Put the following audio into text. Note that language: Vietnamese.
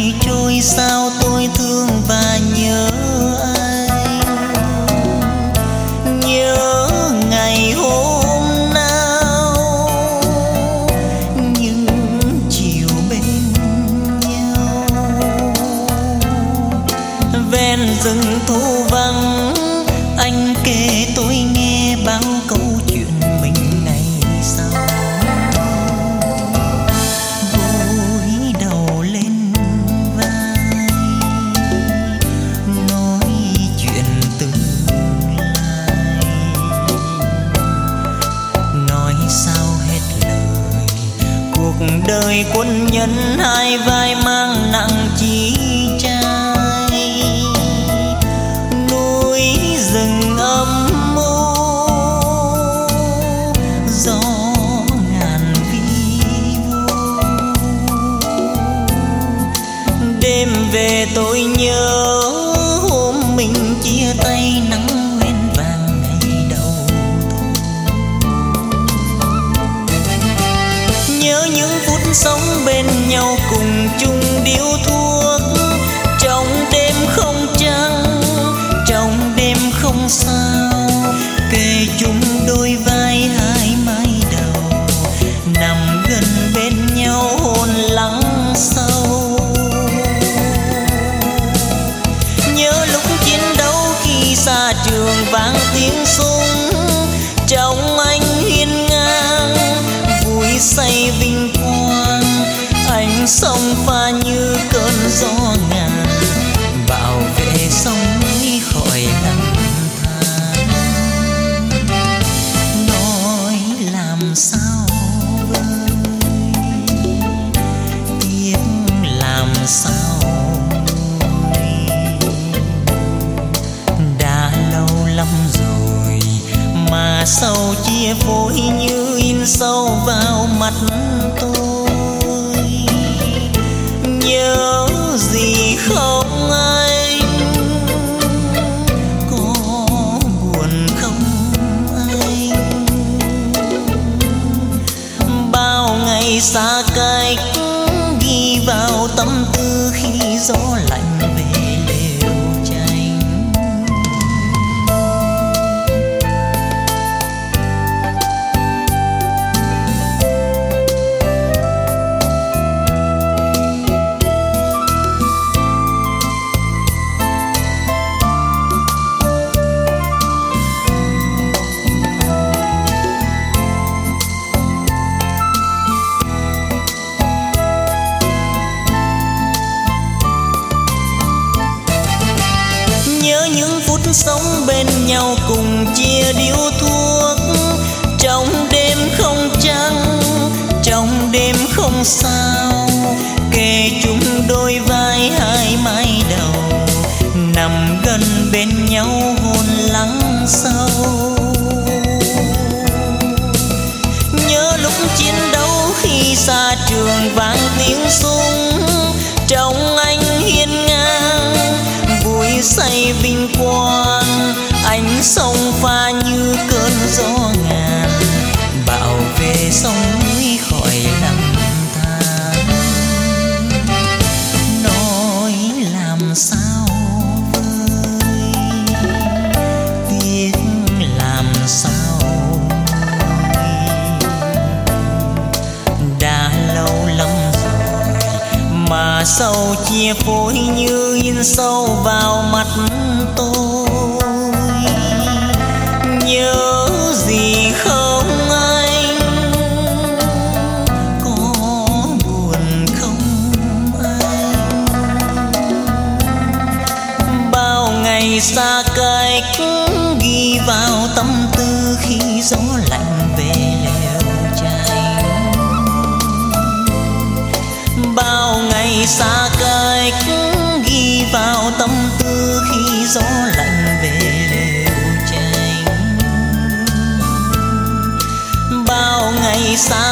ngày trôi sao tôi thương và nhớ anh. Nhớ ngày hôm nào những chiều bên nhau, ven rừng thu vắng anh kể tôi nghe bao câu chuyện mình ngày sau. Gối đầu lên vai nói chuyện tương lai, nói sao hết lời cuộc đời quân nhân hai vai mang nặng chi trai. Núi rừng âm u gió ngàn vi vu, đêm về tôi nhớ hôm mình chia tay nắng nguyên vàng ngày đầu thu. Nhớ những phút sống bên nhau cùng chung điếu thuốc, trong đêm không trăng trong đêm không sao, kề chung đôi vai hai mái đầu, nằm gần bên nhau hôn lắng sâu. Nhớ lúc chiến đấu khi xa trường vang tiếng súng, trong anh hiên ngang vui say vinh quang. Ánh sông pha như cơn gió ngàn, bảo vệ sông núi khỏi lầm than. Nói làm sao vơi tiếc làm sao nguôi, đã lâu lắm rồi mà sâu chia phôi như in sâu vào mặt tôi. Nhớ gì không anh, có buồn không anh, bao ngày xa cách ghi vào tâm tư khi gió lạnh về lều tranh. Nhớ những phút sống bên nhau cùng chia điếu thuốc, trong đêm không trăng trong đêm không sao, kề chung đôi vai hai mái đầu, nằm gần bên nhau hôn lắng sâu. Nhớ lúc chiến đấu khi xa trường vang tiếng súng, trong anh hiên ngang vui say vinh quang. Ánh sông pha như cơn gió ngàn, bảo vệ sông núi khỏi lầm than. Nói làm sao vơi tiếc làm sao nguôi, đã lâu lắm rồi mà sâu chia phôi như in sâu vào mặt tôi. Nhớ gì không anh, có buồn không anh, bao ngày xa cách ghi vào tâm tư khi gió lạnh về lều tranh. Bao ngày xa cách ghi vào tâm tư khi gió lạnh về lều tranh. Bao ngày xa